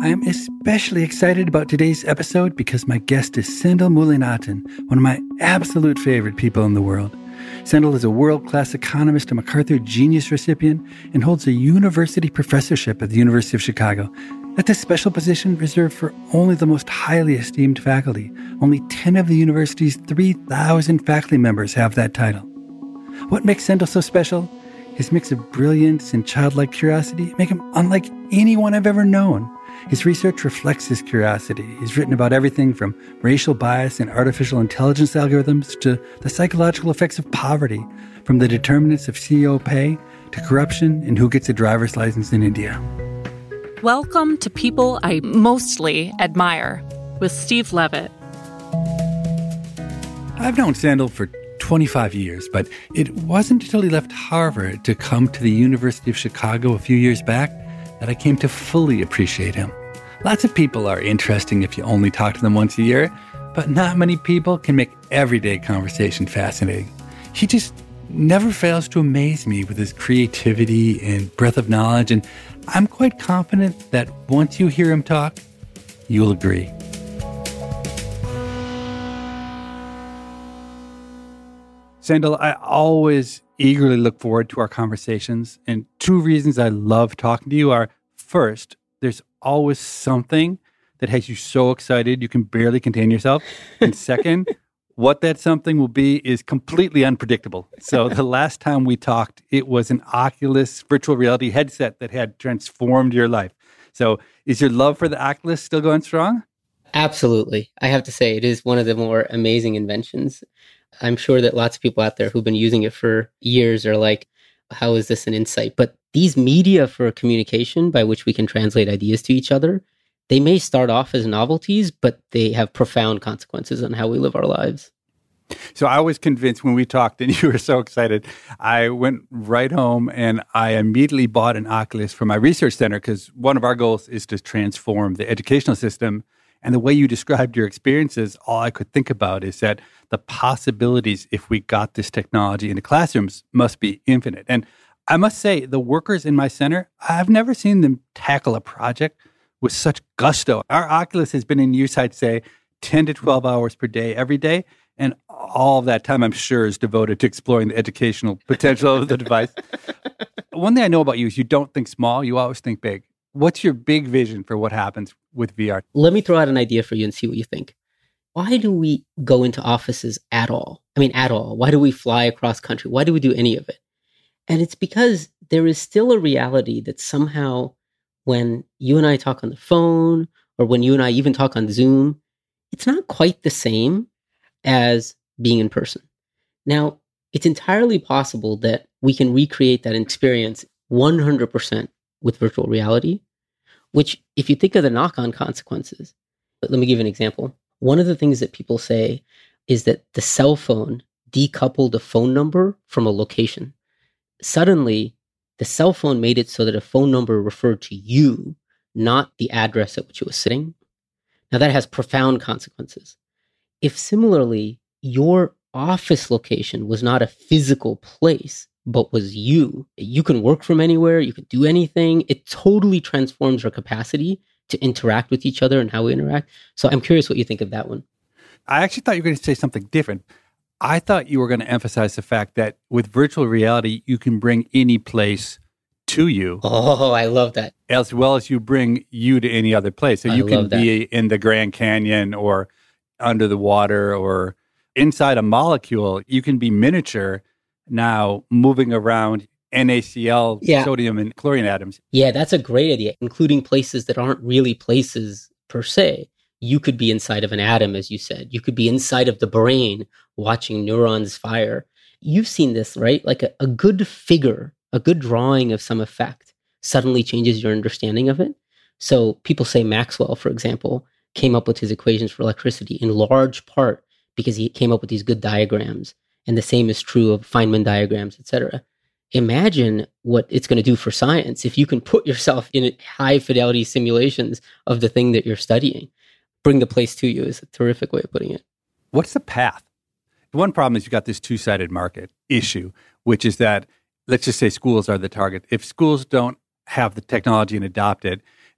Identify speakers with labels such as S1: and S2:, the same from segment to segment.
S1: I am especially excited about today's episode because my guest is Sendhil Mullainathan, one of my absolute favorite people in the world. Sendhil is a world-class economist, a MacArthur Genius recipient, and holds a university professorship at the University of Chicago. That's a special position reserved for only the most highly esteemed faculty. Only 10 of the university's 3,000 faculty members have that title. What makes Sendhil so special? His mix of brilliance and childlike curiosity make him unlike anyone I've ever known. His research reflects his curiosity. He's written about everything from racial bias and artificial intelligence algorithms to the psychological effects of poverty, from the determinants of CEO pay to corruption and who gets a driver's license in India.
S2: Welcome to People I Mostly Admire with Steve Levitt.
S1: I've known Sendhil for 25 years, but it wasn't until he left Harvard to come to the University of Chicago a few years back that I came to fully appreciate him. Lots of people are interesting if you only talk to them once a year, but not many people can make everyday conversation fascinating. He just never fails to amaze me with his creativity and breadth of knowledge, and I'm quite confident that once you hear him talk, you'll agree. Sendhil, I always eagerly look forward to our conversations, and two reasons I love talking to you are, first, there's always something that has you so excited you can barely contain yourself, and second, what that something will be is completely unpredictable. So the last time we talked, it was an Oculus virtual reality headset that had transformed your life. So is your love for the Oculus still going strong?
S3: Absolutely. I have to say, it is one of the more amazing inventions. I'm sure that lots of people out there who've been using it for years are like, how is this an insight? But these media for communication by which we can translate ideas to each other, they may start off as novelties, but they have profound consequences on how we live our lives.
S1: So I was convinced when we talked and you were so excited, I went right home and I immediately bought an Oculus for my research center because one of our goals is to transform the educational system. And the way you described your experiences, all I could think about is that the possibilities if we got this technology into classrooms must be infinite. And I must say, the workers in my center, I've never seen them tackle a project with such gusto. Our Oculus has been in use, I'd say, 10 to 12 hours per day, every day. And all of that time, I'm sure, is devoted to exploring the educational potential of the device. One thing I know about you is you don't think small, you always think big. What's your big vision for what happens with VR?
S3: Let me throw out an idea for you and see what you think. Why do we go into offices at all? I mean, at all. Why do we fly across country? Why do we do any of it? And it's because there is still a reality that somehow when you and I talk on the phone or when you and I even talk on Zoom, it's not quite the same as being in person. Now, it's entirely possible that we can recreate that experience 100% with virtual reality, which if you think of the knock-on consequences, let me give you an example. One of the things that people say is that the cell phone decoupled a phone number from a location. Suddenly, the cell phone made it so that a phone number referred to you, not the address at which it was sitting. Now, that has profound consequences. If similarly, your office location was not a physical place, but was you can work from anywhere, you can do anything. It totally transforms our capacity to interact with each other and how we interact. So I'm curious what you think of that one.
S1: I actually thought you were going to say something different. I thought you were going to emphasize the fact that with virtual reality, you can bring any place to you.
S3: Oh, I love that.
S1: As well as you bring you to any other place. So you can be in the Grand Canyon or under the water or inside a molecule. You can be miniature now moving around NaCl, sodium and chlorine atoms.
S3: Yeah, that's a great idea, including places that aren't really places per se. You could be inside of an atom, as you said. You could be inside of the brain watching neurons fire. You've seen this, right? Like a good figure, a good drawing of some effect suddenly changes your understanding of it. So people say Maxwell, for example, came up with his equations for electricity in large part because he came up with these good diagrams. And the same is true of Feynman diagrams, etc. Imagine what it's going to do for science if you can put yourself in high fidelity simulations of the thing that you're studying. Bring the place to you is a terrific way of putting it.
S1: What's the path? One problem is you've got this two-sided market issue, which is that, let's just say schools are the target. If schools don't have the technology and adopt it,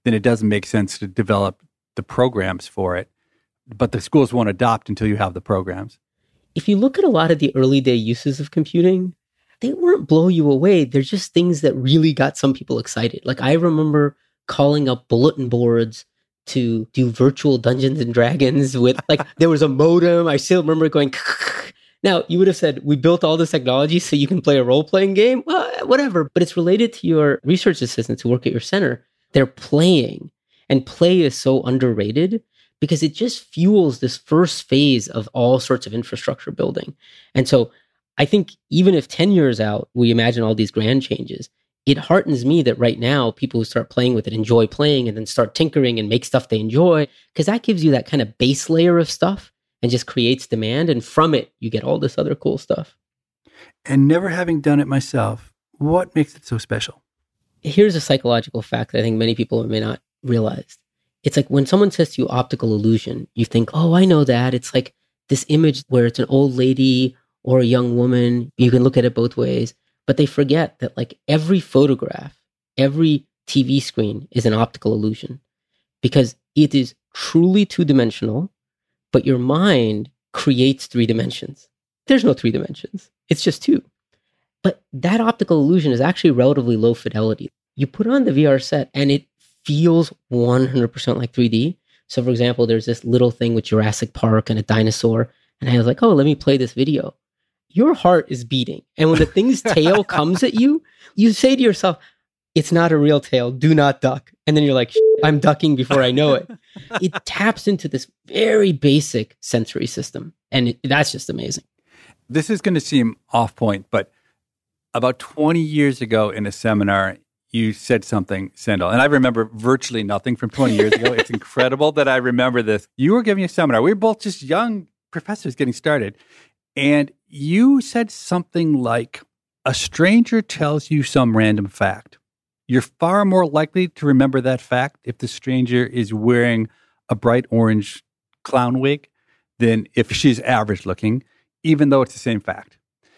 S1: then it doesn't make sense to develop the programs for it. But the schools won't adopt until you have the programs.
S3: If you look at a lot of the early day uses of computing, they weren't blow you away. They're just things that really got some people excited. Like I remember calling up bulletin boards to do virtual Dungeons and Dragons with, like, there was a modem. I still remember it going. Now, you would have said, we built all this technology so you can play a role-playing game? Well, whatever. But it's related to your research assistants who work at your center. They're playing. And play is so underrated because it just fuels this first phase of all sorts of infrastructure building. And so I think even if 10 years out, we imagine all these grand changes, it heartens me that right now, people who start playing with it enjoy playing and then start tinkering and make stuff they enjoy, because that gives you that kind of base layer of stuff and just creates demand. And from it, you get all this other cool stuff.
S1: And never having done it myself, what makes it so special?
S3: Here's a psychological fact that I think many people may not realize. It's like when someone says to you optical illusion, you think, oh, I know that. It's like this image where it's an old lady or a young woman. You can look at it both ways. But they forget that like every photograph, every TV screen is an optical illusion because it is truly two-dimensional, but your mind creates 3 dimensions. There's no 3 dimensions. It's just 2. But that optical illusion is actually relatively low fidelity. You put on the VR set and it feels 100% like 3D. So for example, there's this little thing with Jurassic Park and a dinosaur. And I was like, oh, let me play this video. Your heart is beating. And when the thing's tail comes at you, you say to yourself, it's not a real tail. Do not duck. And then you're like, I'm ducking before I know it. It taps into this very basic sensory system. And that's just amazing.
S1: This is going to seem off point, but about 20 years ago in a seminar, you said something, Sendhil, and I remember virtually nothing from 20 years ago. It's incredible that I remember this. You were giving a seminar. We were both just young professors getting started. And you said something like, a stranger tells you some random fact. You're far more likely to remember that fact if the stranger is wearing a bright orange clown wig than if she's average looking, even though it's the same fact.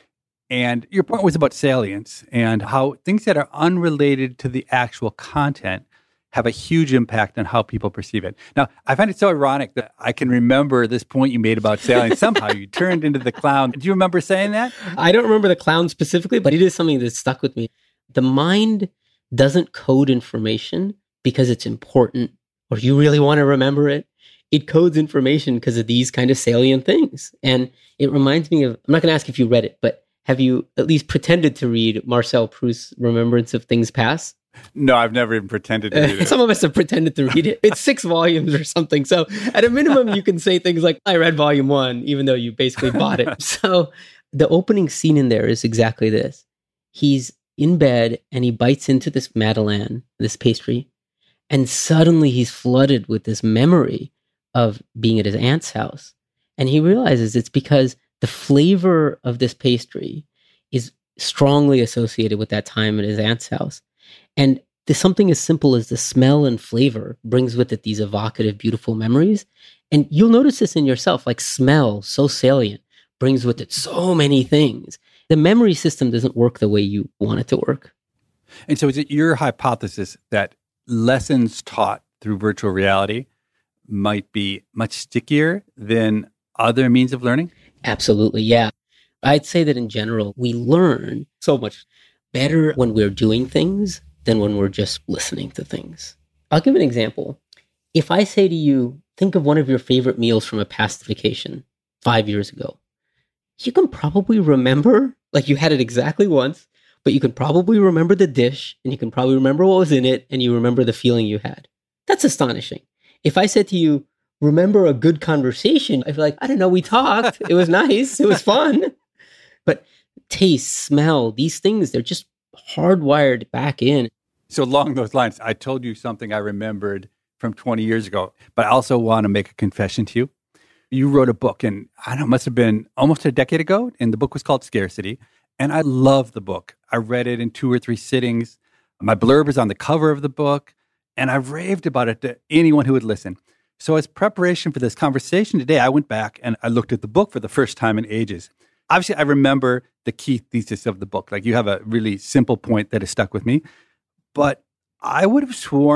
S1: And your point was about salience and how things that are unrelated to the actual content have a huge impact on how people perceive it. Now, I find it so ironic that I can remember this point you made about salience. Somehow you turned into the clown. Do you remember saying that?
S3: I don't remember the clown specifically, but it is something that stuck with me. The mind doesn't code information because it's important or you really want to remember it. It codes information because of these kind of salient things. And it reminds me of, I'm not going to ask if you read it, but have you at least pretended to read Marcel Proust's Remembrance of Things Past?
S1: No, I've never even pretended to read it.
S3: Some of us have pretended to read it. It's 6 volumes or something. So at a minimum, you can say things like, I read volume 1, even though you basically bought it. So the opening scene in there is exactly this. He's in bed and he bites into this Madeleine, this pastry, and suddenly he's flooded with this memory of being at his aunt's house. And he realizes it's because the flavor of this pastry is strongly associated with that time at his aunt's house. And something as simple as the smell and flavor brings with it these evocative, beautiful memories. And you'll notice this in yourself, like smell, so salient, brings with it so many things. The memory system doesn't work the way you want it to work.
S1: And so is it your hypothesis that lessons taught through virtual reality might be much stickier than other means of learning?
S3: Absolutely, yeah. I'd say that in general, we learn so much better when we're doing things than when we're just listening to things. I'll give an example. If I say to you, think of one of your favorite meals from a past vacation 5 years ago, you can probably remember, like you had it exactly once, but you can probably remember the dish and you can probably remember what was in it and you remember the feeling you had. That's astonishing. If I said to you, remember a good conversation, I'd be like, I don't know, we talked. It was nice. It was fun. But taste, smell, these things, they're just hardwired back in.
S1: So along those lines, I told you something I remembered from 20 years ago, but I also want to make a confession to you. You wrote a book, and I don't know, it must have been almost a decade ago, and the book was called Scarcity. And I love the book. I read it in 2 or 3 sittings. My blurb is on the cover of the book, and I raved about it to anyone who would listen. So as preparation for this conversation today, I went back and I looked at the book for the first time in ages. Obviously, I remember the key thesis of the book. Like you have a really simple point that has stuck with me. But I would have sworn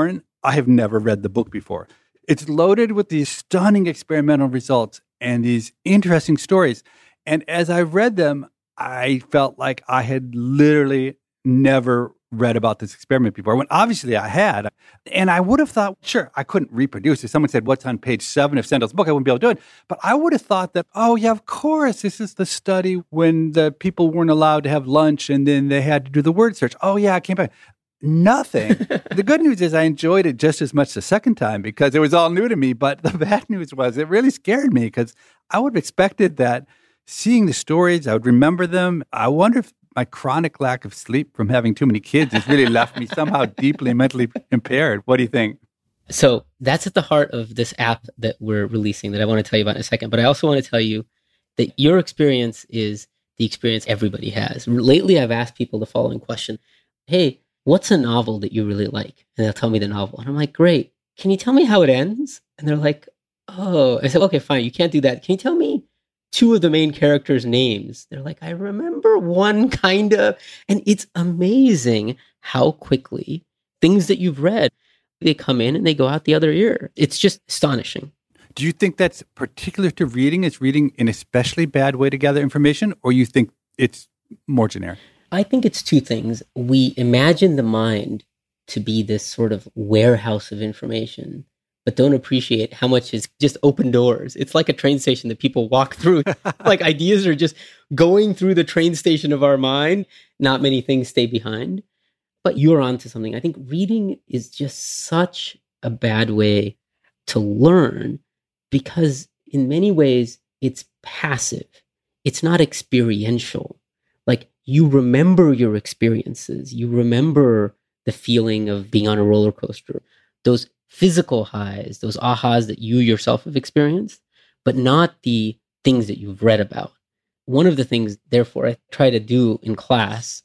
S1: I have never read the book before. It's loaded with these stunning experimental results and these interesting stories. And as I read them, I felt like I had literally never read about this experiment before, when obviously I had. And I would have thought, sure, I couldn't reproduce. If someone said, what's on page 7 of Sendel's book, I wouldn't be able to do it. But I would have thought that, oh, yeah, of course, this is the study when the people weren't allowed to have lunch and then they had to do the word search. Oh, yeah, I came back. Nothing. The good news is I enjoyed it just as much the second time because it was all new to me. But the bad news was it really scared me because I would have expected that seeing the stories, I would remember them. I wonder if my chronic lack of sleep from having too many kids has really left me somehow deeply mentally impaired. What do you think?
S3: So that's at the heart of this app that we're releasing that I want to tell you about in a second. But I also want to tell you that your experience is the experience everybody has. Lately, I've asked people the following question. Hey, what's a novel that you really like? And they'll tell me the novel. And I'm like, great. Can you tell me how it ends? And they're like, oh. I said, okay, fine. You can't do that. Can you tell me 2 of the main characters' names? They're like, I remember one kind of. And it's amazing how quickly things that you've read, they come in and they go out the other ear. It's just astonishing.
S1: Do you think that's particular to reading? Is reading an especially bad way to gather information, or you think it's more generic?
S3: I think it's 2 things. We imagine the mind to be this sort of warehouse of information, but don't appreciate how much is just open doors. It's like a train station that people walk through. Like ideas are just going through the train station of our mind. Not many things stay behind. But you're onto something. I think reading is just such a bad way to learn because in many ways it's passive. It's not experiential. Like you remember your experiences. You remember the feeling of being on a roller coaster. Those physical highs, those ahas that you yourself have experienced, but not the things that you've read about. One of the things, therefore, I try to do in class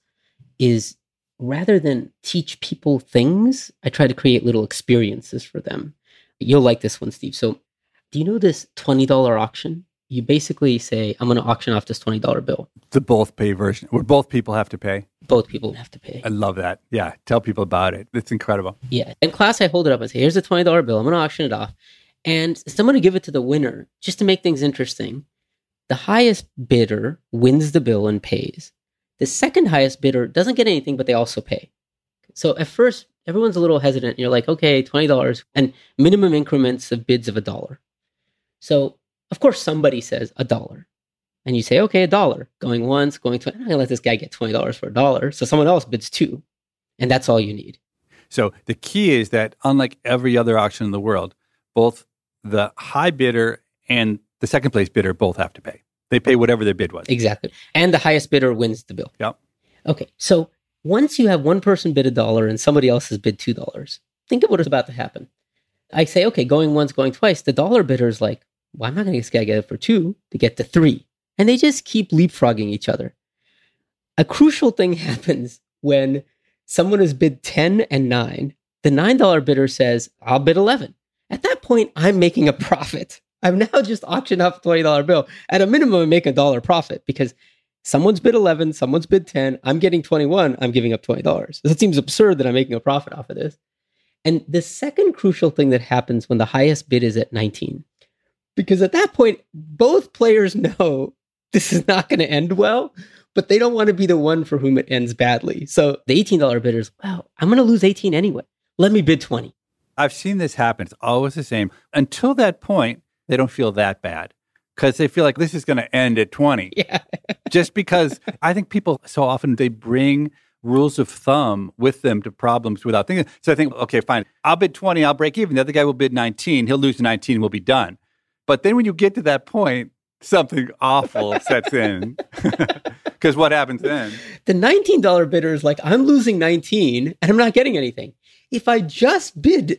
S3: is rather than teach people things, I try to create little experiences for them. You'll like this one, Steve. So do you know this $20 auction? You basically say, I'm going to auction off this $20 bill.
S1: The both pay version, where both people have to pay.
S3: Both people have to pay.
S1: I love that. Yeah. Tell people about it. It's incredible.
S3: Yeah. In class, I hold it up and say, here's a $20 bill. I'm going to auction it off. And I'm going to give it to the winner just to make things interesting. The highest bidder wins the bill and pays. The second highest bidder doesn't get anything, but they also pay. So at first, everyone's a little hesitant. You're like, okay, $20 and minimum increments of bids of $1. So of course, somebody says $1. And you say, okay, $1. Going once, going twice. I'm going to let this guy get $20 for $1. So someone else bids $2. And that's all you need.
S1: So the key is that unlike every other auction in the world, both the high bidder and the second place bidder both have to pay. They pay whatever their bid was.
S3: Exactly. And the highest bidder wins the bill.
S1: Yep.
S3: Okay. So once you have one person bid $1 and somebody else has bid $2, think of what is about to happen. I say, okay, going once, going twice. The $1 bidder is like, well, I'm not going to get it for $2 to get to $3. And they just keep leapfrogging each other. A crucial thing happens when someone has bid 10 and 9. The $9 bidder says, I'll bid 11. At that point, I'm making a profit. I've now just auctioned off a $20 bill. At a minimum, I make $1 profit because someone's bid 11, someone's bid 10. I'm getting 21. I'm giving up $20. It seems absurd that I'm making a profit off of this. And the second crucial thing that happens when the highest bid is at 19, because at that point, both players know this is not going to end well, but they don't want to be the one for whom it ends badly. So the $18 bidder's, wow, I'm going to lose 18 anyway. Let me bid 20.
S1: I've seen this happen. It's always the same. Until that point, they don't feel that bad because they feel like this is going to end at 20.
S3: Yeah.
S1: Just because I think people so often, they bring rules of thumb with them to problems without thinking. So I think, okay, fine. I'll bid 20. I'll break even. The other guy will bid 19. He'll lose 19. We'll be done. But then when you get to that point, something awful sets in. Because what happens then?
S3: The $19 bidder is like, I'm losing 19 and I'm not getting anything. If I just bid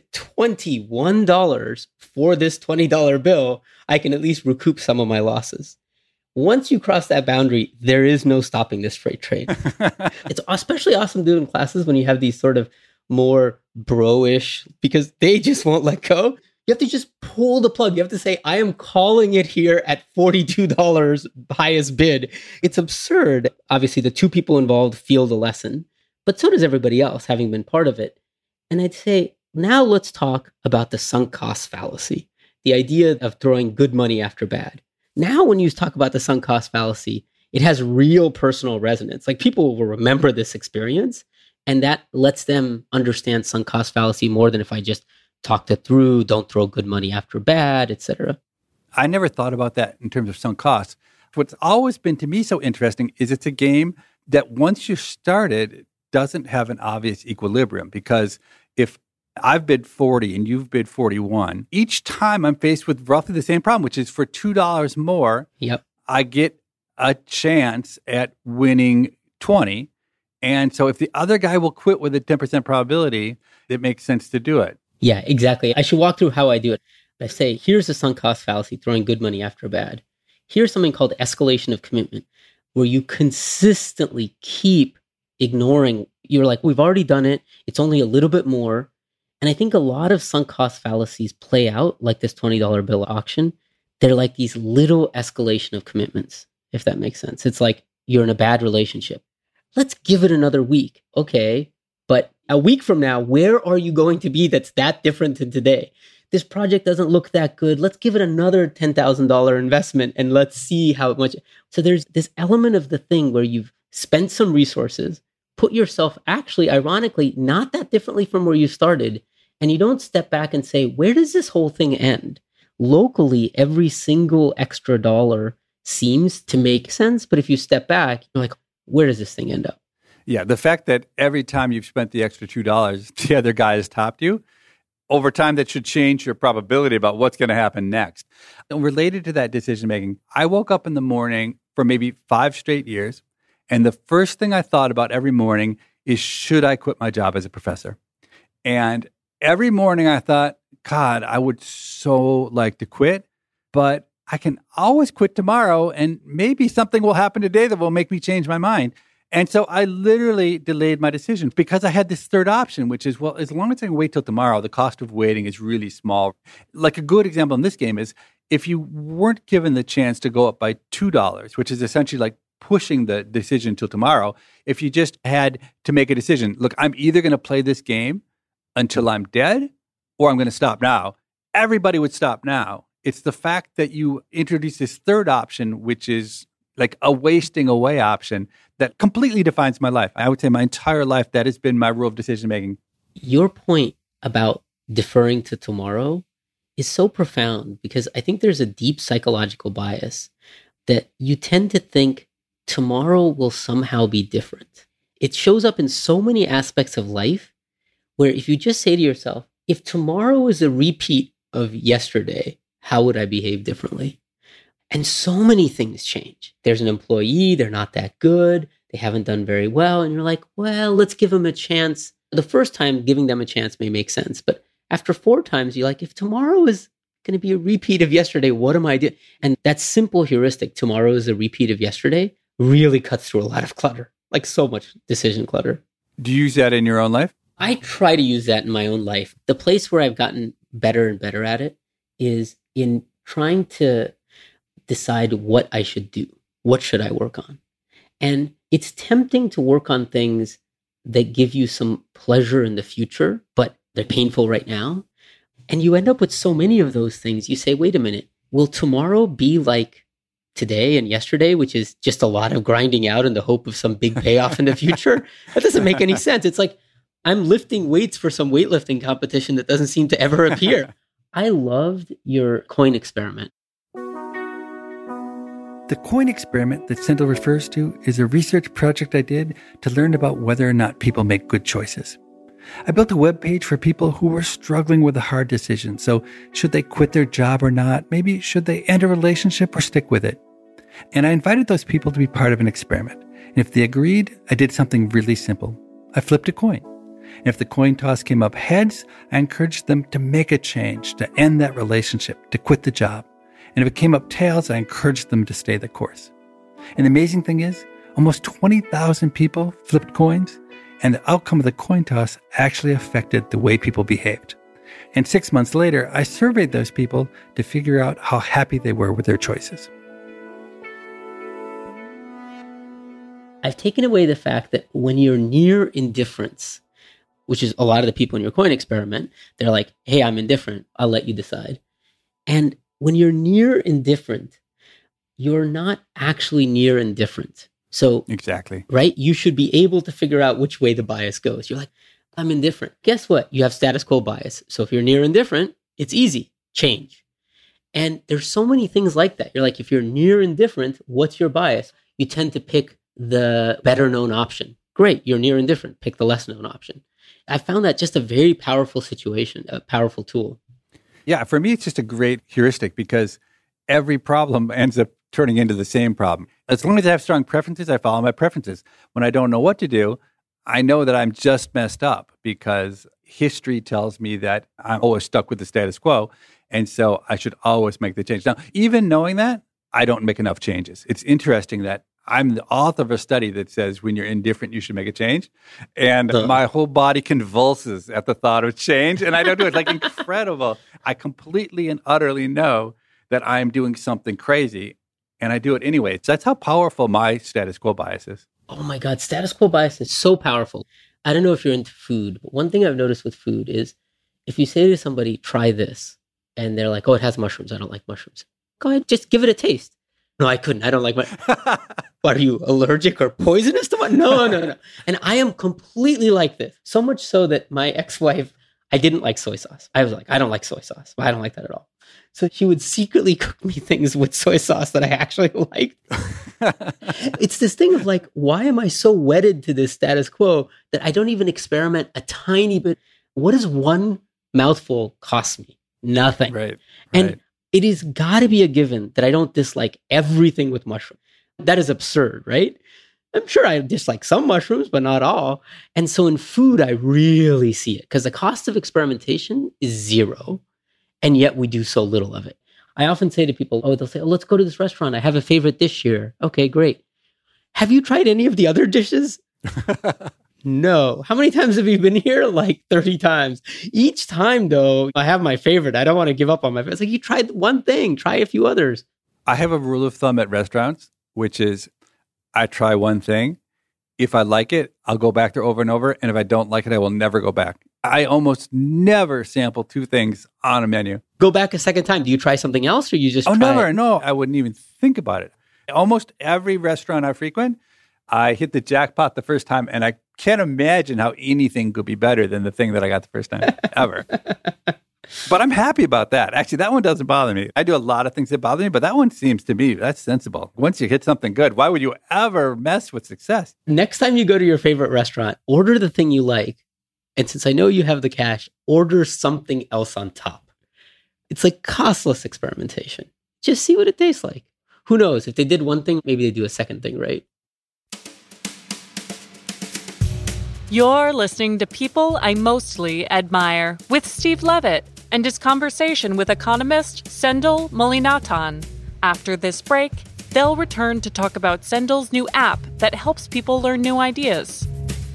S3: $21 for this $20 bill, I can at least recoup some of my losses. Once you cross that boundary, there is no stopping this freight train. It's especially awesome to do in classes when you have these sort of more bro-ish, because they just won't let go. You have to just pull the plug. You have to say, I am calling it here at $42 highest bid. It's absurd. Obviously, the 2 people involved feel the lesson, but so does everybody else, having been part of it. And I'd say, Now let's talk about the sunk cost fallacy, the idea of throwing good money after bad. Now, when you talk about the sunk cost fallacy, it has real personal resonance. Like people will remember this experience, and that lets them understand sunk cost fallacy more than if I just talked it through, don't throw good money after bad, etc.
S1: I never thought about that in terms of sunk costs. What's always been to me so interesting is it's a game that once you start it, doesn't have an obvious equilibrium, because if I've bid 40 and you've bid 41, each time I'm faced with roughly the same problem, which is for $2 more, I get a chance at winning 20. And so if the other guy will quit with a 10% probability, it makes sense to do it.
S3: Yeah, exactly. I should walk through how I do it. I say, here's the sunk cost fallacy, throwing good money after bad. Here's something called escalation of commitment, where you consistently keep ignoring. You're like, we've already done it. It's only a little bit more. And I think a lot of sunk cost fallacies play out like this $20 bill auction. They're like these little escalation of commitments, if that makes sense. It's like you're in a bad relationship. Let's give it another week. Okay. But a week from now, where are you going to be that's that different than today? This project doesn't look that good. Let's give it another $10,000 investment and let's see how much. So there's this element of the thing where you've spent some resources, put yourself actually, ironically, not that differently from where you started. And you don't step back and say, where does this whole thing end? Locally, every single extra dollar seems to make sense. But if you step back, you're like, where does this thing end up?
S1: Yeah, the fact that every time you've spent the extra $2, the other guy has topped you, over time that should change your probability about what's going to happen next. And related to that decision-making, I woke up in the morning for maybe 5 straight years, and the first thing I thought about every morning is, should I quit my job as a professor? And every morning I thought, God, I would so like to quit, but I can always quit tomorrow and maybe something will happen today that will make me change my mind. And so I literally delayed my decision because I had this third option, which is, well, as long as I can wait till tomorrow, the cost of waiting is really small. Like a good example in this game is if you weren't given the chance to go up by $2, which is essentially like pushing the decision till tomorrow, if you just had to make a decision, look, I'm either going to play this game until I'm dead, or I'm going to stop now, everybody would stop now. It's the fact that you introduce this third option, which is like a wasting away option, that completely defines my life. I would say my entire life, that has been my rule of decision-making.
S3: Your point about deferring to tomorrow is so profound because I think there's a deep psychological bias that you tend to think tomorrow will somehow be different. It shows up in so many aspects of life where if you just say to yourself, if tomorrow is a repeat of yesterday, how would I behave differently? And so many things change. There's an employee, they're not that good, they haven't done very well, and you're like, well, let's give them a chance. The first time giving them a chance may make sense, but after 4 times, you're like, if tomorrow is going to be a repeat of yesterday, what am I doing? And that simple heuristic, tomorrow is a repeat of yesterday, really cuts through a lot of clutter, like so much decision clutter.
S1: Do you use that in your own life?
S3: I try to use that in my own life. The place where I've gotten better and better at it is in trying to decide what I should do. What should I work on? And it's tempting to work on things that give you some pleasure in the future, but they're painful right now. And you end up with so many of those things. You say, wait a minute, will tomorrow be like today and yesterday, which is just a lot of grinding out in the hope of some big payoff in the future? That doesn't make any sense. It's like I'm lifting weights for some weightlifting competition that doesn't seem to ever appear. I loved your coin experiment.
S1: The coin experiment that Sendhil refers to is a research project I did to learn about whether or not people make good choices. I built a web page for people who were struggling with a hard decision. So should they quit their job or not? Maybe should they end a relationship or stick with it? And I invited those people to be part of an experiment. And if they agreed, I did something really simple. I flipped a coin. And if the coin toss came up heads, I encouraged them to make a change, to end that relationship, to quit the job. And if it came up tails, I encouraged them to stay the course. And the amazing thing is, almost 20,000 people flipped coins, and the outcome of the coin toss actually affected the way people behaved. And 6 months later, I surveyed those people to figure out how happy they were with their choices.
S3: I've taken away the fact that when you're near indifference, which is a lot of the people in your coin experiment. They're like, hey, I'm indifferent. I'll let you decide. And when you're near indifferent, you're not actually near indifferent. So,
S1: exactly,
S3: right? You should be able to figure out which way the bias goes. You're like, I'm indifferent. Guess what? You have status quo bias. So if you're near indifferent, it's easy. Change. And there's so many things like that. You're like, if you're near indifferent, what's your bias? You tend to pick the better known option. Great. You're near indifferent. Pick the less known option. I found that just a very powerful situation, a powerful tool.
S1: Yeah, for me, it's just a great heuristic because every problem ends up turning into the same problem. As long as I have strong preferences, I follow my preferences. When I don't know what to do, I know that I'm just messed up because history tells me that I'm always stuck with the status quo. And so I should always make the change. Now, even knowing that, I don't make enough changes. It's interesting that I'm the author of a study that says when you're indifferent, you should make a change. And my whole body convulses at the thought of change. And I don't do it. It's like incredible. I completely and utterly know that I'm doing something crazy. And I do it anyway. So that's how powerful my status quo bias is.
S3: Oh my God, status quo bias is so powerful. I don't know if you're into food, but one thing I've noticed with food is if you say to somebody, try this, and they're like, oh, it has mushrooms. I don't like mushrooms. Go ahead, just give it a taste. No, I couldn't. I don't like What, are you allergic or poisonous to what? No. And I am completely like this. So much so that my ex-wife, I didn't like soy sauce. I was like, I don't like soy sauce. I don't like that at all. So she would secretly cook me things with soy sauce that I actually liked. It's this thing of like, why am I so wedded to this status quo that I don't even experiment a tiny bit? What does one mouthful cost me? Nothing.
S1: Right.
S3: And it has got to be a given that I don't dislike everything with mushrooms. That is absurd, right? I'm sure I dislike some mushrooms, but not all. And so in food, I really see it because the cost of experimentation is zero. And yet we do so little of it. I often say to people, they'll say, let's go to this restaurant. I have a favorite dish here. Okay, great. Have you tried any of the other dishes? No. How many times have you been here? Like 30 times. Each time, though, I have my favorite. I don't want to give up on my favorite. It's like, you tried one thing. Try a few others.
S1: I have a rule of thumb at restaurants, which is I try one thing. If I like it, I'll go back there over and over. And if I don't like it, I will never go back. I almost never sample two things on a menu.
S3: Go back a second time. Do you try something else or you just try
S1: never.
S3: it?
S1: No, I wouldn't even think about it. Almost every restaurant I frequent, I hit the jackpot the first time, and I can't imagine how anything could be better than the thing that I got the first time ever. But I'm happy about that. Actually, that one doesn't bother me. I do a lot of things that bother me, but that one seems to me, that's sensible. Once you hit something good, why would you ever mess with success?
S3: Next time you go to your favorite restaurant, order the thing you like. And since I know you have the cash, order something else on top. It's like costless experimentation. Just see what it tastes like. Who knows? If they did one thing, maybe they do a second thing, right?
S2: You're listening to People I Mostly Admire with Steve Levitt and his conversation with economist Sendhil Mullainathan. After this break, they'll return to talk about Sendhil's new app that helps people learn new ideas.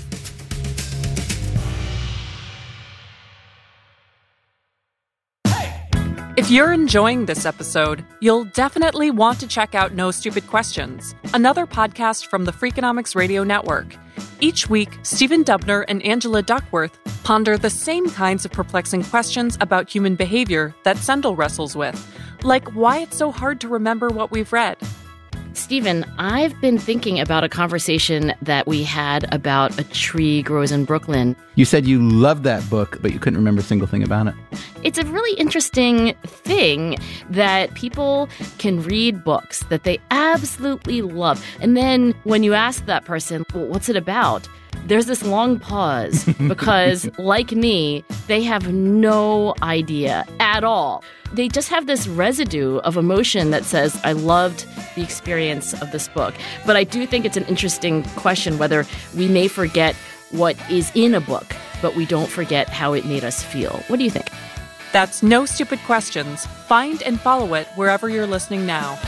S2: If you're enjoying this episode, you'll definitely want to check out No Stupid Questions, another podcast from the Freakonomics Radio Network. Each week, Stephen Dubner and Angela Duckworth ponder the same kinds of perplexing questions about human behavior that Sendhil wrestles with, like why it's so hard to remember what we've read.
S4: Stephen, I've been thinking about a conversation that we had about A Tree Grows in Brooklyn.
S5: You said you loved that book, but you couldn't remember a single thing about it.
S4: It's a really interesting thing that people can read books that they absolutely love. And then when you ask that person, well, what's it about? There's this long pause because, like me, they have no idea at all. They just have this residue of emotion that says, I loved the experience of this book. But I do think it's an interesting question whether we may forget what is in a book, but we don't forget how it made us feel. What do you think?
S2: That's No Stupid Questions. Find and follow it wherever you're listening now.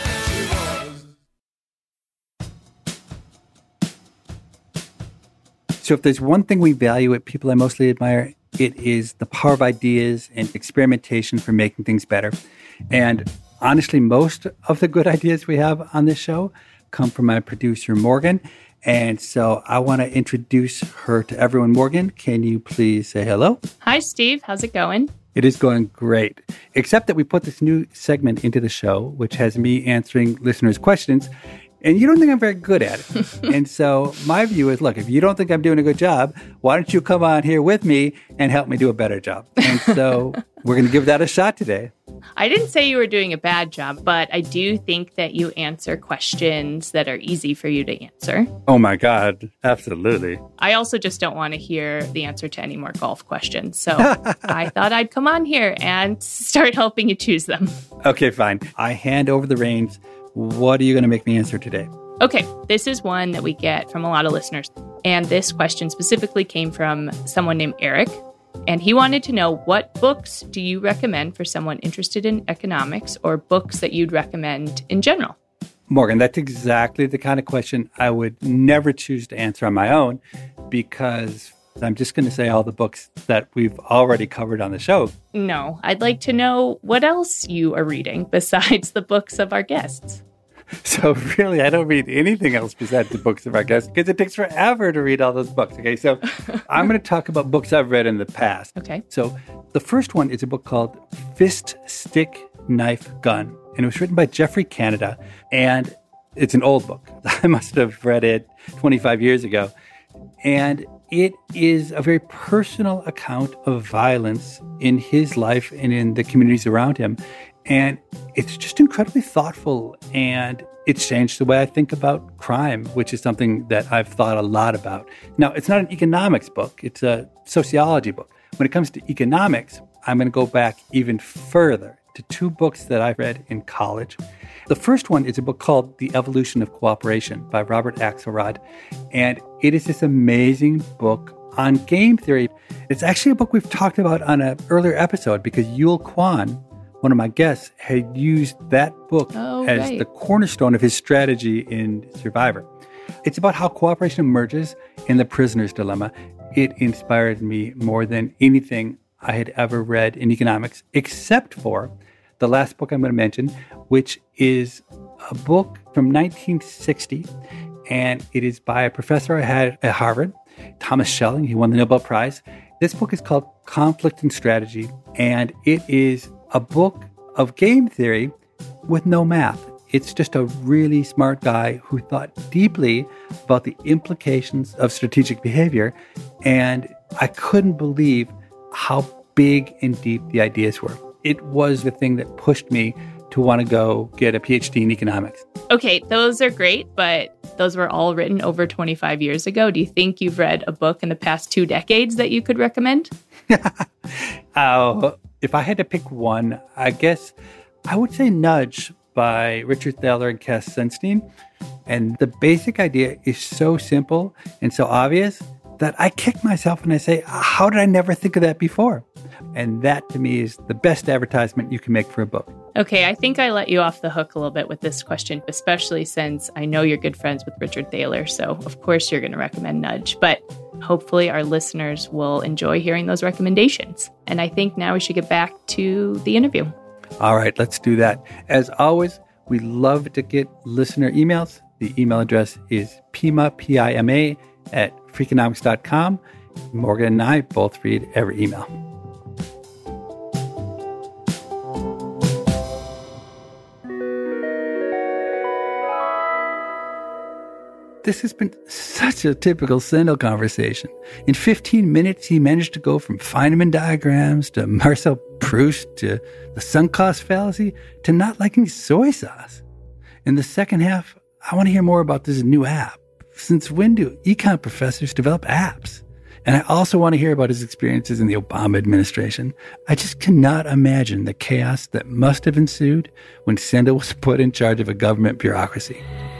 S1: So if there's one thing we value at People I Mostly Admire, it is the power of ideas and experimentation for making things better. And honestly, most of the good ideas we have on this show come from my producer, Morgan. And so I want to introduce her to everyone. Morgan, can you please say hello?
S6: Hi, Steve. How's it going?
S1: It is going great, except that we put this new segment into the show, which has me answering listeners' questions, and you don't think I'm very good at it. And so my view is, look, if you don't think I'm doing a good job, why don't you come on here with me and help me do a better job? And so we're going to give that a shot today.
S6: I didn't say you were doing a bad job, but I do think that you answer questions that are easy for you to answer.
S1: Oh my God, absolutely.
S6: I also just don't want to hear the answer to any more golf questions. So I thought I'd come on here and start helping you choose them.
S1: Okay, fine. I hand over the reins. What are you going to make me answer today?
S6: Okay, this is one that we get from a lot of listeners. And this question specifically came from someone named Eric. And he wanted to know, what books do you recommend for someone interested in economics, or books that you'd recommend in general?
S1: Morgan, that's exactly the kind of question I would never choose to answer on my own, because I'm just going to say all the books that we've already covered on the show.
S6: No, I'd like to know what else you are reading besides the books of our guests.
S1: So really, I don't read anything else besides the books of our guests, because it takes forever to read all those books. Okay, so I'm going to talk about books I've read in the past.
S6: Okay.
S1: So the first one is a book called Fist, Stick, Knife, Gun. And it was written by Geoffrey Canada. And it's an old book. I must have read it 25 years ago. And it is a very personal account of violence in his life and in the communities around him. And it's just incredibly thoughtful, and it's changed the way I think about crime, which is something that I've thought a lot about. Now, it's not an economics book. It's a sociology book. When it comes to economics, I'm going to go back even further to two books that I read in college. The first one is a book called The Evolution of Cooperation by Robert Axelrod, and it is this amazing book on game theory. It's actually a book we've talked about on an earlier episode, because Yul Kwan, one of my guests, had used that book as the cornerstone of his strategy in Survivor. It's about how cooperation emerges in the prisoner's dilemma. It inspired me more than anything I had ever read in economics, except for the last book I'm going to mention, which is a book from 1960, and it is by a professor I had at Harvard, Thomas Schelling. He won the Nobel Prize. This book is called Conflict and Strategy, and it is a book of game theory with no math. It's just a really smart guy who thought deeply about the implications of strategic behavior, and I couldn't believe how big and deep the ideas were. It was the thing that pushed me to want to go get a PhD in economics.
S6: Okay, those are great, but those were all written over 25 years ago. Do you think you've read a book in the past 2 decades that you could recommend?
S1: If I had to pick one, I guess I would say Nudge by Richard Thaler and Cass Sunstein. And the basic idea is so simple and so obvious that I kick myself and I say, how did I never think of that before? And that, to me, is the best advertisement you can make for a book.
S6: Okay, I think I let you off the hook a little bit with this question, especially since I know you're good friends with Richard Thaler. So, of course, you're going to recommend Nudge. But hopefully our listeners will enjoy hearing those recommendations. And I think now we should get back to the interview.
S1: All right, let's do that. As always, we love to get listener emails. The email address is pima, P-I-M-A, @freakonomics.com. Morgan and I both read every email. This has been such a typical Sendel conversation. In 15 minutes, he managed to go from Feynman diagrams to Marcel Proust to the sunk cost fallacy to not liking soy sauce. In the second half, I want to hear more about this new app. Since when do econ professors develop apps? And I also want to hear about his experiences in the Obama administration. I just cannot imagine the chaos that must have ensued when Sendel was put in charge of a government bureaucracy.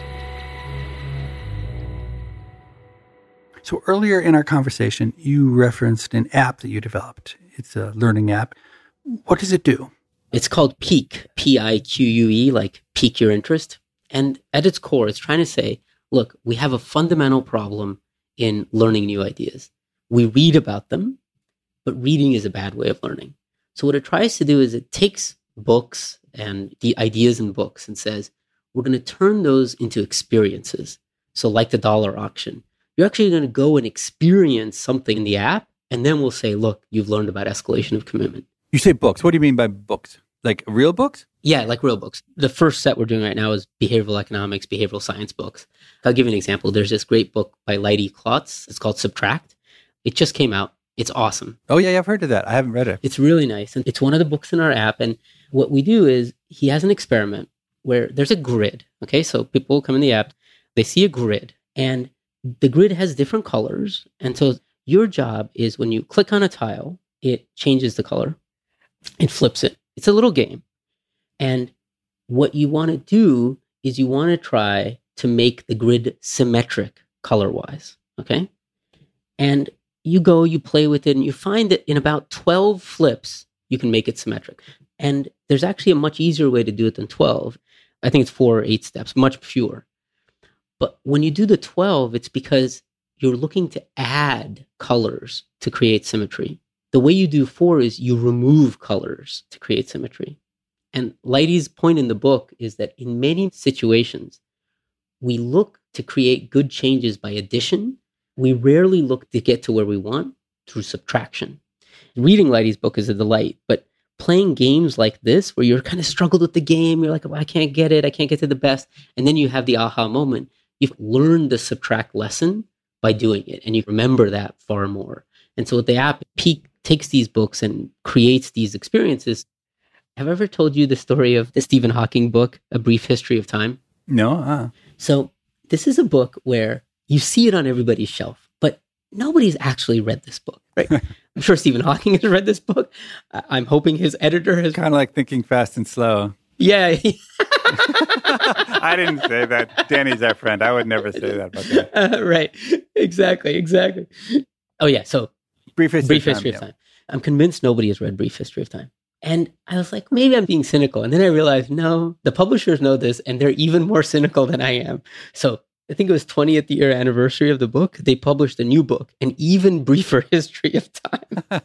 S1: So earlier in our conversation, you referenced an app that you developed. It's a learning app. What does it do?
S3: It's called Pique, P-I-Q-U-E, like pique your interest. And at its core, it's trying to say, look, we have a fundamental problem in learning new ideas. We read about them, but reading is a bad way of learning. So what it tries to do is it takes books and the ideas in books and says, we're going to turn those into experiences So like the dollar auction, you're actually going to go and experience something in the app. And then we'll say, look, you've learned about escalation of commitment.
S1: You say books. What do you mean by books? Like real books?
S3: Yeah, like real books. The first set we're doing right now is behavioral economics, behavioral science books. I'll give you an example. There's this great book by Leidy Klotz. It's called Subtract. It just came out. It's awesome.
S1: Oh, yeah, I've heard of that. I haven't read it.
S3: It's really nice. And it's one of the books in our app. And what we do is he has an experiment where there's a grid. Okay, so people come in the app, they see a grid, and the grid has different colors. And so your job is when you click on a tile, it changes the color. It flips it. It's a little game. And what you want to do is you want to try to make the grid symmetric color-wise, okay? And you go, you play with it, and you find that in about 12 flips, you can make it symmetric. And there's actually a much easier way to do it than 12. I think it's 4 or 8 steps, much fewer. But when you do the 12, it's because you're looking to add colors to create symmetry. The way you do 4 is you remove colors to create symmetry. And Leidy's point in the book is that in many situations, we look to create good changes by addition. We rarely look to get to where we want through subtraction. Reading Leidy's book is a delight, but playing games like this, where you're kind of struggled with the game, you're like, well, I can't get it, I can't get to the best, and then you have the aha moment. You've learned the subtract lesson by doing it, and you remember that far more. And so with the app, Peak takes these books and creates these experiences. Have I ever told you the story of the Stephen Hawking book, A Brief History of Time?
S1: No.
S3: So this is a book where you see it on everybody's shelf, but nobody's actually read this book, right? I'm sure Stephen Hawking has read this book. I'm hoping his editor has.
S1: Kind of like Thinking Fast and Slow.
S3: Yeah.
S1: I didn't say that. Danny's our friend. I would never say that about that.
S3: Right. Exactly. Oh, yeah. So
S1: Brief History
S3: of Time. I'm convinced nobody has read Brief History of Time. And I was like, maybe I'm being cynical. And then I realized, no, the publishers know this, and they're even more cynical than I am. So I think it was 20th year anniversary of the book. They published a new book, An Even Briefer History of Time.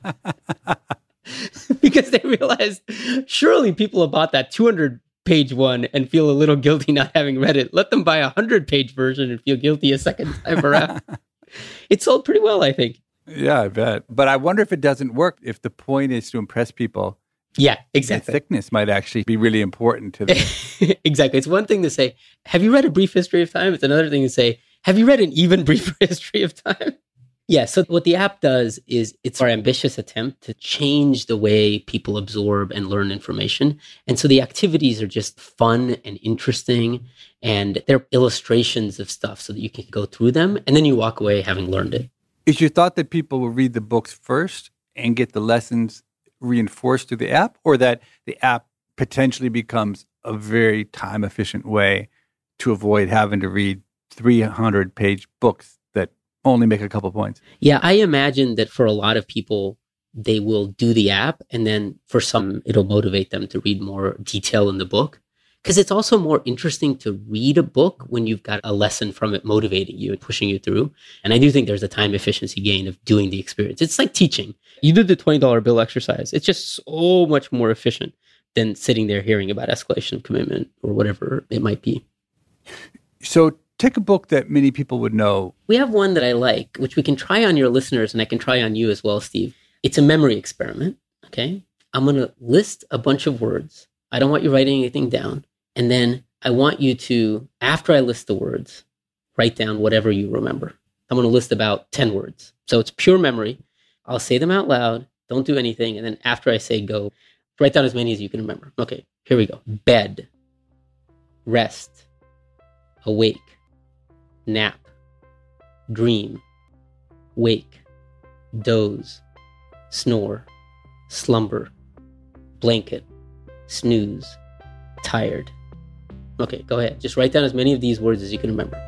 S3: Because they realized, surely people have bought that 200-page one and feel a little guilty not having read it. Let them buy a 100-page version and feel guilty a second time around. It sold pretty well, I think.
S1: Yeah, I bet. But I wonder if it doesn't work, if the point is to impress people.
S3: Yeah, exactly.
S1: The thickness might actually be really important to them.
S3: Exactly. It's one thing to say, have you read A Brief History of Time? It's another thing to say, have you read An Even Briefer History of Time? Yeah, so what the app does is it's our ambitious attempt to change the way people absorb and learn information. And so the activities are just fun and interesting, and they're illustrations of stuff so that you can go through them, and then you walk away having learned it.
S1: Is your thought that people will read the books first and get the lessons reinforced through the app, or that the app potentially becomes a very time-efficient way to avoid having to read 300-page books that only make a couple points?
S3: Yeah, I imagine that for a lot of people, they will do the app, and then for some, it'll motivate them to read more detail in the book. Because it's also more interesting to read a book when you've got a lesson from it motivating you and pushing you through. And I do think there's a time efficiency gain of doing the experience. It's like teaching. You do the $20 bill exercise. It's just so much more efficient than sitting there hearing about escalation of commitment or whatever it might be.
S1: So take a book that many people would know.
S3: We have one that I like, which we can try on your listeners, and I can try on you as well, Steve. It's a memory experiment, okay? I'm going to list a bunch of words. I don't want you writing anything down. And then I want you to, after I list the words, write down whatever you remember. I'm going to list about 10 words. So it's pure memory. I'll say them out loud. Don't do anything. And then after I say go, write down as many as you can remember. Okay, here we go. Bed, rest, awake, nap, dream, wake, doze, snore, slumber, blanket, snooze, tired. Okay, go ahead. Just write down as many of these words as you can remember.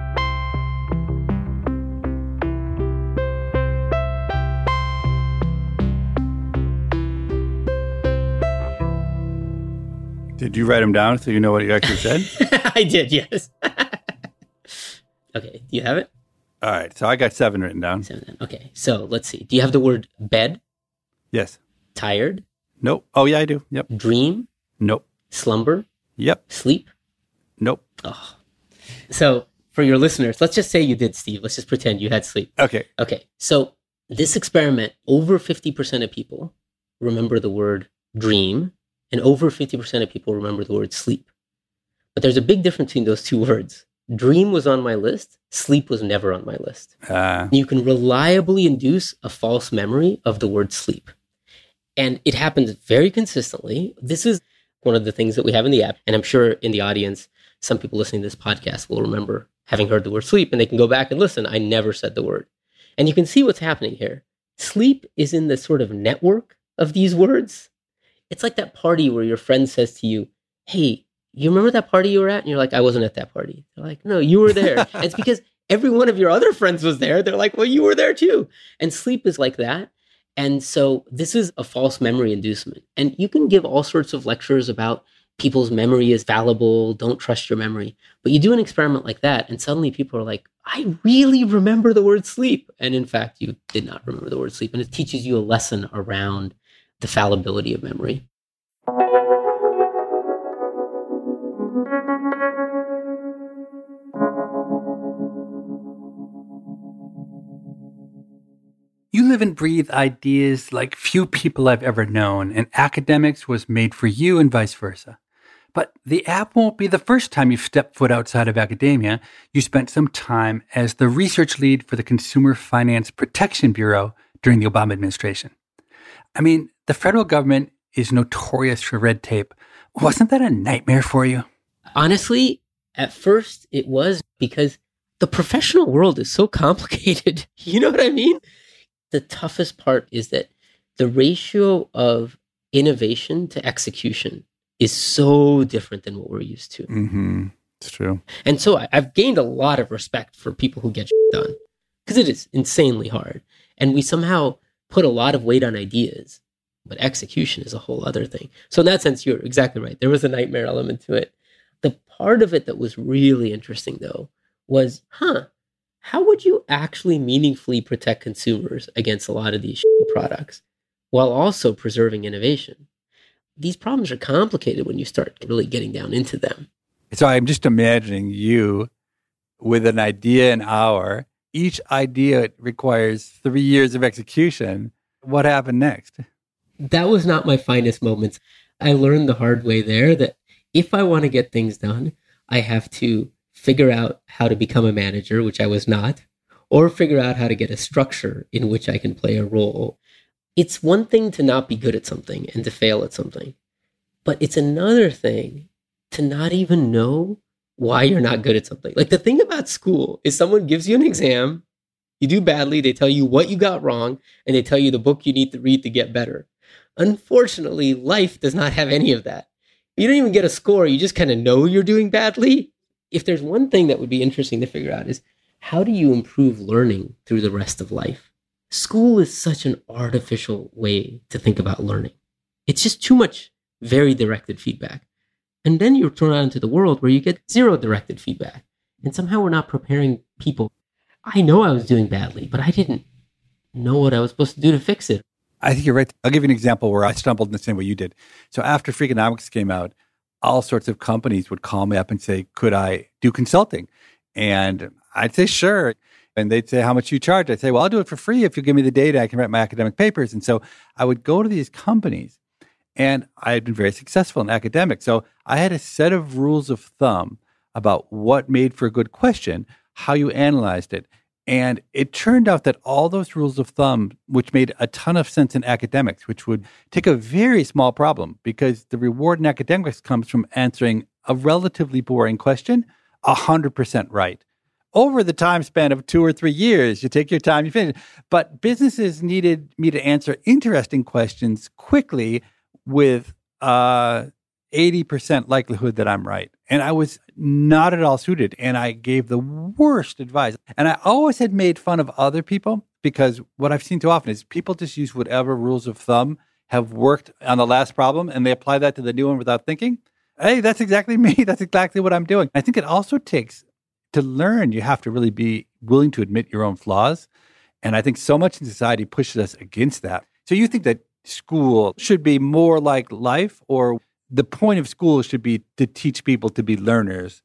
S1: Did you write them down so you know what you actually said?
S3: I did, yes. Okay, do you have it?
S1: All right, so I got 7 written down.
S3: 7. Okay, so let's see. Do you have the word bed?
S1: Yes.
S3: Tired?
S1: Nope. Oh, yeah, I do. Yep.
S3: Dream?
S1: Nope.
S3: Slumber?
S1: Yep.
S3: Sleep?
S1: Nope.
S3: Oh. So for your listeners, let's just say you did, Steve. Let's just pretend you had sleep.
S1: Okay.
S3: Okay. So this experiment, over 50% of people remember the word dream, and over 50% of people remember the word sleep. But there's a big difference between those two words. Dream was on my list. Sleep was never on my list. You can reliably induce a false memory of the word sleep. And it happens very consistently. This is one of the things that we have in the app. And I'm sure in the audience, some people listening to this podcast will remember having heard the word sleep, and they can go back and listen. I never said the word. And you can see what's happening here. Sleep is in the sort of network of these words. It's like that party where your friend says to you, hey, you remember that party you were at? And you're like, I wasn't at that party. They're like, no, you were there. And it's because every one of your other friends was there. They're like, well, you were there too. And sleep is like that. And so this is a false memory inducement. And you can give all sorts of lectures about people's memory is fallible, don't trust your memory. But you do an experiment like that, and suddenly people are like, I really remember the word sleep. And in fact, you did not remember the word sleep. And it teaches you a lesson around the fallibility of memory.
S1: You live and breathe ideas like few people I've ever known, and academics was made for you and vice versa. But the app won't be the first time you've stepped foot outside of academia. You spent some time as the research lead for the Consumer Finance Protection Bureau during the Obama administration. I mean, the federal government is notorious for red tape. Wasn't that a nightmare for you?
S3: Honestly, at first it was, because the professional world is so complicated. You know what I mean? The toughest part is that the ratio of innovation to execution is so different than what we're used to.
S1: Mm-hmm. It's true.
S3: And so I've gained a lot of respect for people who get shit done, because it is insanely hard. And we somehow put a lot of weight on ideas, but execution is a whole other thing. So in that sense, you're exactly right. There was a nightmare element to it. The part of it that was really interesting, though, was, how would you actually meaningfully protect consumers against a lot of these shitty products while also preserving innovation? These problems are complicated when you start really getting down into them.
S1: So I'm just imagining you with an idea an hour. Each idea requires 3 years of execution. What happened next?
S3: That was not my finest moments. I learned the hard way there that if I want to get things done, I have to figure out how to become a manager, which I was not, or figure out how to get a structure in which I can play a role. It's one thing to not be good at something and to fail at something, but it's another thing to not even know why you're not good at something. Like, the thing about school is someone gives you an exam, you do badly, they tell you what you got wrong, and they tell you the book you need to read to get better. Unfortunately, life does not have any of that. You don't even get a score, you just kind of know you're doing badly. If there's one thing that would be interesting to figure out is, how do you improve learning through the rest of life? School is such an artificial way to think about learning. It's just too much very directed feedback. And then you're thrown out into the world where you get zero directed feedback. And somehow we're not preparing people. I know I was doing badly, but I didn't know what I was supposed to do to fix it.
S1: I think you're right. I'll give you an example where I stumbled in the same way you did. So after Freakonomics came out, all sorts of companies would call me up and say, could I do consulting? And I'd say, sure. And they'd say, how much you charge? I'd say, well, I'll do it for free. If you give me the data, I can write my academic papers. And so I would go to these companies, and I had been very successful in academics. So I had a set of rules of thumb about what made for a good question, how you analyzed it. And it turned out that all those rules of thumb, which made a ton of sense in academics, which would take a very small problem, because the reward in academics comes from answering a relatively boring question 100% right. Over the time span of 2 or 3 years, you take your time, you finish. But businesses needed me to answer interesting questions quickly with 80% likelihood that I'm right. And I was not at all suited. And I gave the worst advice. And I always had made fun of other people, because what I've seen too often is people just use whatever rules of thumb have worked on the last problem, and they apply that to the new one without thinking. Hey, that's exactly me. That's exactly what I'm doing. I think it also takes, to learn, you have to really be willing to admit your own flaws. And I think so much in society pushes us against that. So you think that school should be more like life, or the point of school should be to teach people to be learners?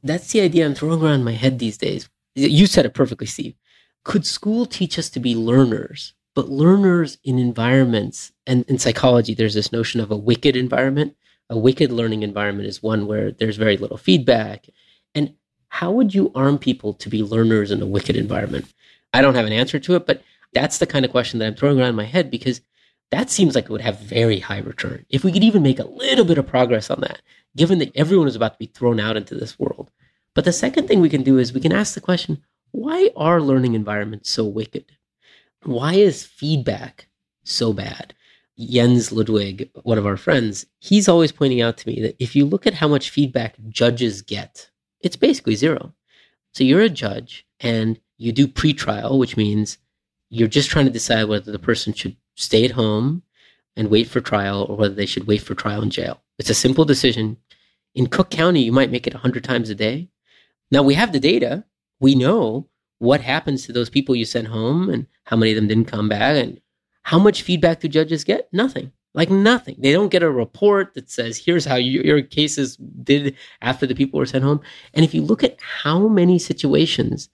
S3: That's the idea I'm throwing around my head these days. You said it perfectly, Steve. Could school teach us to be learners, but learners in environments? And in psychology, there's this notion of a wicked environment. A wicked learning environment is one where there's very little feedback. And how would you arm people to be learners in a wicked environment? I don't have an answer to it, but that's the kind of question that I'm throwing around my head, because that seems like it would have very high return. If we could even make a little bit of progress on that, given that everyone is about to be thrown out into this world. But the second thing we can do is we can ask the question, why are learning environments so wicked? Why is feedback so bad? Jens Ludwig, one of our friends, he's always pointing out to me that if you look at how much feedback judges get, it's basically zero. So you're a judge and you do pretrial, which means you're just trying to decide whether the person should stay at home and wait for trial or whether they should wait for trial in jail. It's a simple decision. In Cook County, you might make it 100 times a day. Now we have the data. We know what happens to those people you sent home and how many of them didn't come back. And how much feedback do judges get? Nothing. Like nothing. They don't get a report that says, here's how your cases did after the people were sent home. And if you look at how many situations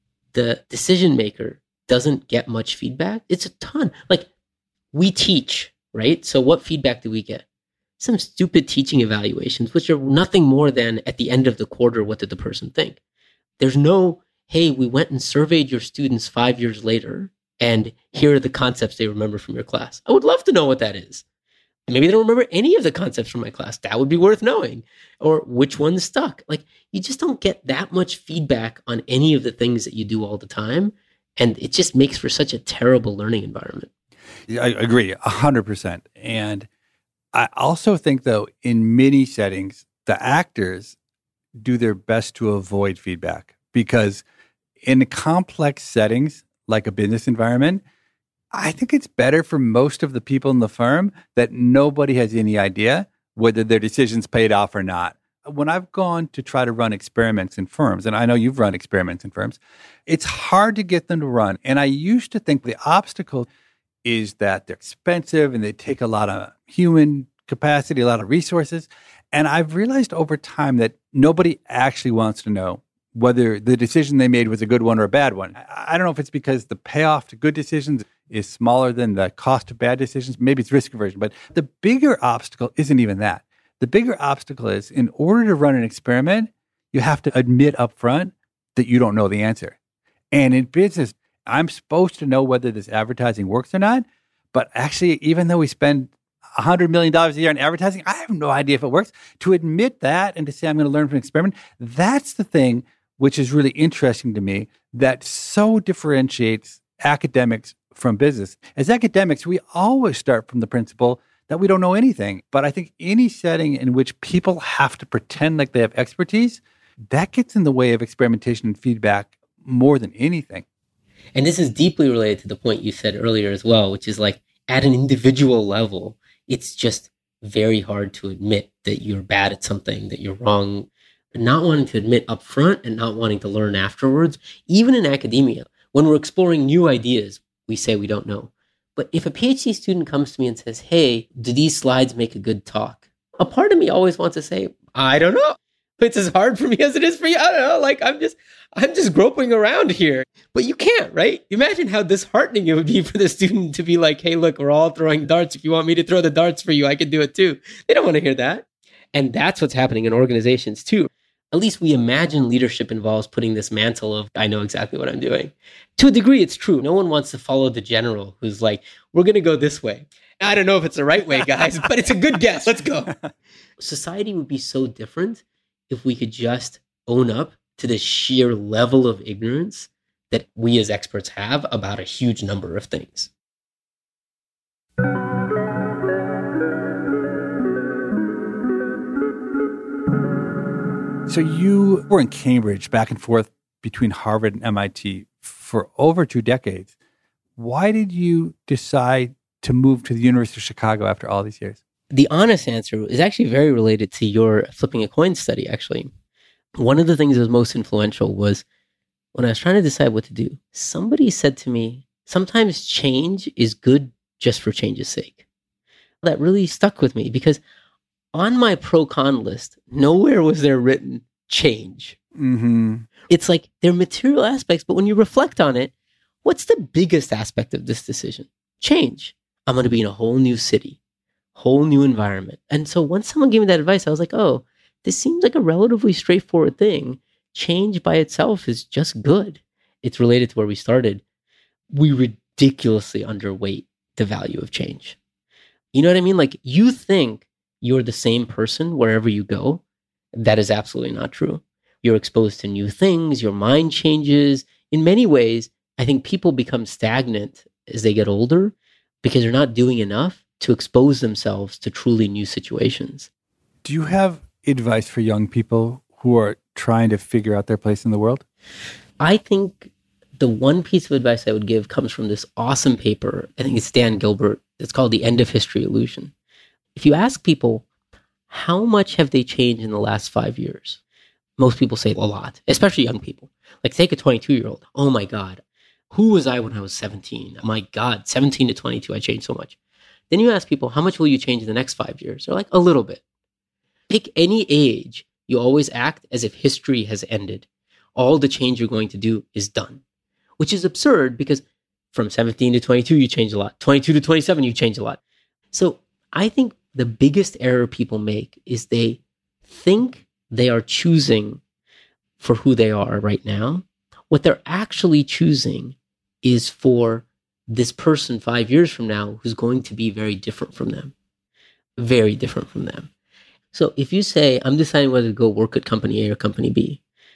S3: the decision maker doesn't get much feedback, it's a ton. Like we teach, right? So what feedback do we get? Some stupid teaching evaluations, which are nothing more than at the end of the quarter, what did the person think? There's no, hey, we went and surveyed your students 5 years later, and here are the concepts they remember from your class. I would love to know what that is. Maybe they don't remember any of the concepts from my class. That would be worth knowing. Or which one stuck. Like, you just don't get that much feedback on any of the things that you do all the time. And it just makes for such a terrible learning environment.
S1: I agree 100%. And I also think, though, in many settings, the actors do their best to avoid feedback, because in complex settings like a business environment, I think it's better for most of the people in the firm that nobody has any idea whether their decisions paid off or not. When I've gone to try to run experiments in firms, and I know you've run experiments in firms, it's hard to get them to run. And I used to think the obstacle is that they're expensive and they take a lot of human capacity, a lot of resources. And I've realized over time that nobody actually wants to know whether the decision they made was a good one or a bad one. I don't know if it's because the payoff to good decisions is smaller than the cost of bad decisions. Maybe it's risk aversion. But the bigger obstacle isn't even that. The bigger obstacle is, in order to run an experiment, you have to admit up front that you don't know the answer. And in business, I'm supposed to know whether this advertising works or not. But actually, even though we spend $100 million a year on advertising, I have no idea if it works. To admit that and to say I'm going to learn from an experiment, that's the thing which is really interesting to me, that so differentiates academics from business. As academics, we always start from the principle that we don't know anything. But I think any setting in which people have to pretend like they have expertise, that gets in the way of experimentation and feedback more than anything.
S3: And this is deeply related to the point you said earlier as well, which is like at an individual level, it's just very hard to admit that you're bad at something, that you're wrong. Not wanting to admit up front and not wanting to learn afterwards. Even in academia, when we're exploring new ideas, we say we don't know. But if a PhD student comes to me and says, hey, do these slides make a good talk? A part of me always wants to say, I don't know. It's as hard for me as it is for you. I don't know. Like, I'm just groping around here. But you can't, right? Imagine how disheartening it would be for the student to be like, hey, look, we're all throwing darts. If you want me to throw the darts for you, I can do it too. They don't want to hear that. And that's what's happening in organizations too. At least we imagine leadership involves putting this mantle of, I know exactly what I'm doing. To a degree, it's true. No one wants to follow the general who's like, we're going to go this way. I don't know if it's the right way, guys, but it's a good guess. Let's go. Society would be so different if we could just own up to the sheer level of ignorance that we as experts have about a huge number of things.
S1: So you were in Cambridge, back and forth between Harvard and MIT for over 2 decades. Why did you decide to move to the University of Chicago after all these years?
S3: The honest answer is actually very related to your flipping a coin study, actually. One of the things that was most influential was when I was trying to decide what to do, somebody said to me, sometimes change is good just for change's sake. That really stuck with me because on my pro-con list, nowhere was there written, change.
S1: Mm-hmm.
S3: It's like they're material aspects, but when you reflect on it, what's the biggest aspect of this decision? Change. I'm going to be in a whole new city, whole new environment. And so once someone gave me that advice, I was like, oh, this seems like a relatively straightforward thing. Change by itself is just good. It's related to where we started. We ridiculously underweight the value of change. You know what I mean? Like, you think you're the same person wherever you go. That is absolutely not true. You're exposed to new things. Your mind changes. In many ways, I think people become stagnant as they get older because they're not doing enough to expose themselves to truly new situations.
S1: Do you have advice for young people who are trying to figure out their place in the world?
S3: I think the one piece of advice I would give comes from this awesome paper. I think it's Dan Gilbert. It's called The End of History Illusion. If you ask people, how much have they changed in the last 5 years? Most people say a lot, especially young people. Like, take a 22-year-old. Oh my God. Who was I when I was 17? My God, 17 to 22, I changed so much. Then you ask people, how much will you change in the next 5 years? They're like, a little bit. Pick any age. You always act as if history has ended. All the change you're going to do is done, which is absurd because from 17 to 22, you change a lot. 22 to 27, you change a lot. So I think the biggest error people make is they think they are choosing for who they are right now. What they're actually choosing is for this person 5 years from now who's going to be very different from them. Very different from them. So if you say, I'm deciding whether to go work at company A or company B,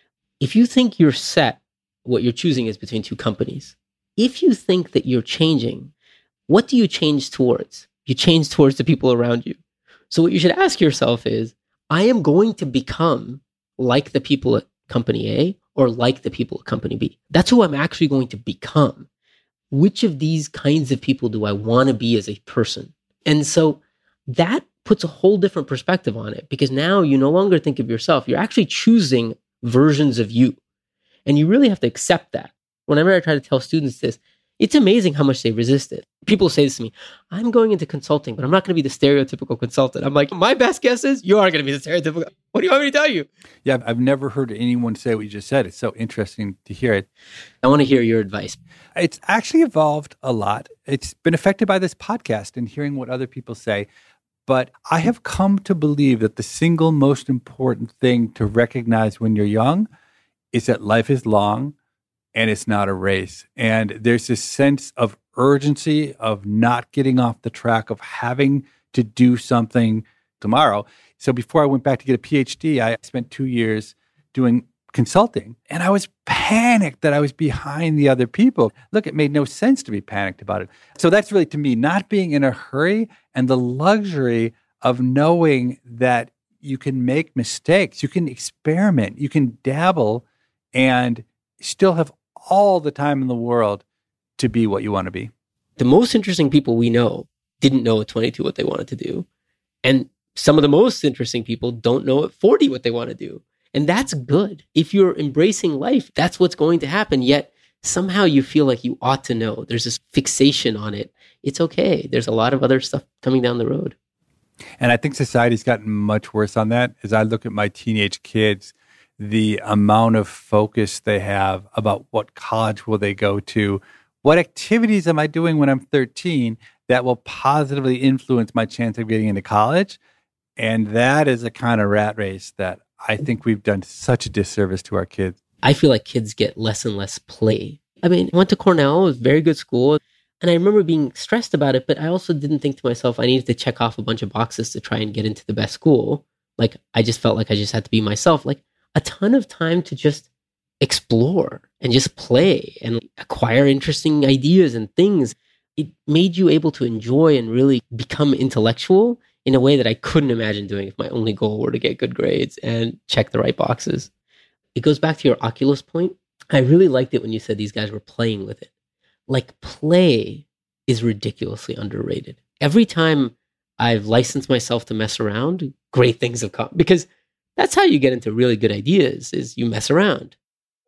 S3: if you think you're set, what you're choosing is between two companies. If you think that you're changing, what do you change towards? You change towards the people around you. So what you should ask yourself is, I am going to become like the people at company A or like the people at company B. That's who I'm actually going to become. Which of these kinds of people do I want to be as a person? And so that puts a whole different perspective on it, because now you no longer think of yourself. You're actually choosing versions of you. And you really have to accept that. Whenever I try to tell students this, it's amazing how much they resist it. People say this to me, I'm going into consulting, but I'm not going to be the stereotypical consultant. I'm like, my best guess is you are going to be the stereotypical. What do you want me to tell you?
S1: Yeah, I've never heard anyone say what you just said. It's so interesting to hear it.
S3: I want to hear your advice.
S1: It's actually evolved a lot. It's been affected by this podcast and hearing what other people say. But I have come to believe that the single most important thing to recognize when you're young is that life is long and it's not a race. And there's this sense of urgency of not getting off the track of having to do something tomorrow. So before I went back to get a PhD, I spent 2 years doing consulting. And I was panicked that I was behind the other people. Look, it made no sense to be panicked about it. So that's really, to me, not being in a hurry and the luxury of knowing that you can make mistakes, you can experiment, you can dabble, and still have all the time in the world to be what you want to be.
S3: The most interesting people we know didn't know at 22 what they wanted to do. And some of the most interesting people don't know at 40 what they want to do. And that's good. If you're embracing life, that's what's going to happen. Yet somehow you feel like you ought to know. There's this fixation on it. It's okay. There's a lot of other stuff coming down the road.
S1: And I think society's gotten much worse on that. As I look at my teenage kids, the amount of focus they have about what college will they go to, what activities am I doing when I'm 13 that will positively influence my chance of getting into college. And that is a kind of rat race that I think we've done such a disservice to our kids.
S3: I feel like kids get less and less play. I mean, I went to Cornell, it was a very good school. And I remember being stressed about it, but I also didn't think to myself, I needed to check off a bunch of boxes to try and get into the best school. Like, I just felt like I just had to be myself. Like, a ton of time to just explore and just play and acquire interesting ideas and things. It made you able to enjoy and really become intellectual in a way that I couldn't imagine doing if my only goal were to get good grades and check the right boxes. It goes back to your Oculus point. I really liked it when you said these guys were playing with it. Like, play is ridiculously underrated. Every time I've licensed myself to mess around, great things have come. Because that's how you get into really good ideas, is you mess around.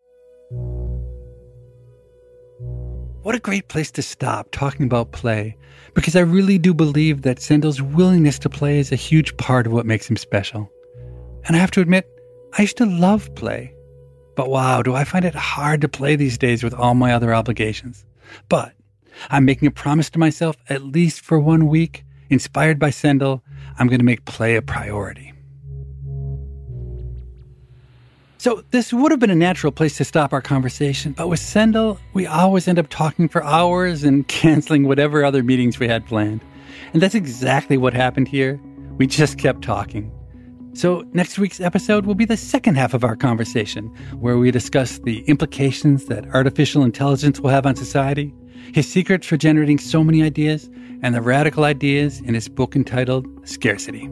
S1: What a great place to stop talking about play, because I really do believe that Sendel's willingness to play is a huge part of what makes him special. And I have to admit, I used to love play. But wow, do I find it hard to play these days with all my other obligations. But I'm making a promise to myself, at least for 1 week, inspired by Sendel, I'm going to make play a priority. So this would have been a natural place to stop our conversation, but with Sendel, we always end up talking for hours and canceling whatever other meetings we had planned. And that's exactly what happened here. We just kept talking. So next week's episode will be the second half of our conversation, where we discuss the implications that artificial intelligence will have on society, his secrets for generating so many ideas, and the radical ideas in his book entitled Scarcity.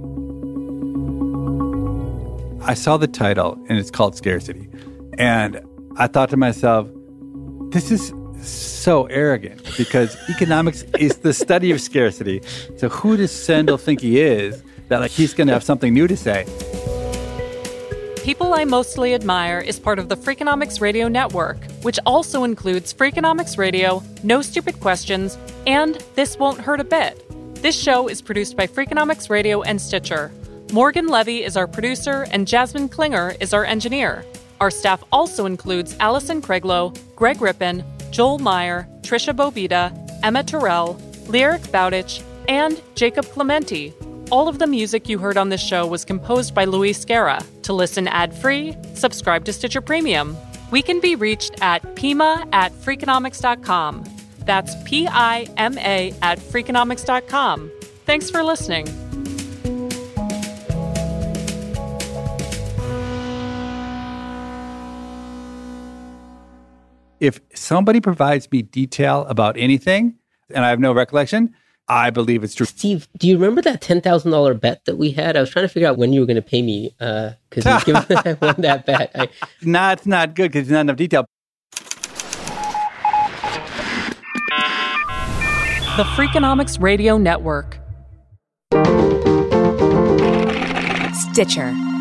S1: I saw the title, and it's called Scarcity. And I thought to myself, this is so arrogant, because economics is the study of scarcity. So who does Sendel think he is, that he's going to have something new to say?
S2: People I Mostly Admire is part of the Freakonomics Radio Network, which also includes Freakonomics Radio, No Stupid Questions, and This Won't Hurt a Bit. This show is produced by Freakonomics Radio and Stitcher. Morgan Levy is our producer, and Jasmine Klinger is our engineer. Our staff also includes Allison Craiglow, Greg Rippin, Joel Meyer, Trisha Bobita, Emma Terrell, Lyric Bowditch, and Jacob Clementi. All of the music you heard on this show was composed by Luis Guerra. To listen ad-free, subscribe to Stitcher Premium. We can be reached at pima@freakonomics.com. That's PIMA@freakonomics.com. Thanks for listening.
S1: If somebody provides me detail about anything, and I have no recollection, I believe it's true.
S3: Steve, do you remember that $10,000 bet that we had? I was trying to figure out when you were going to pay me, because I won that bet.
S1: No, it's not good because there's not enough detail.
S2: The Freakonomics Radio Network.
S7: Stitcher.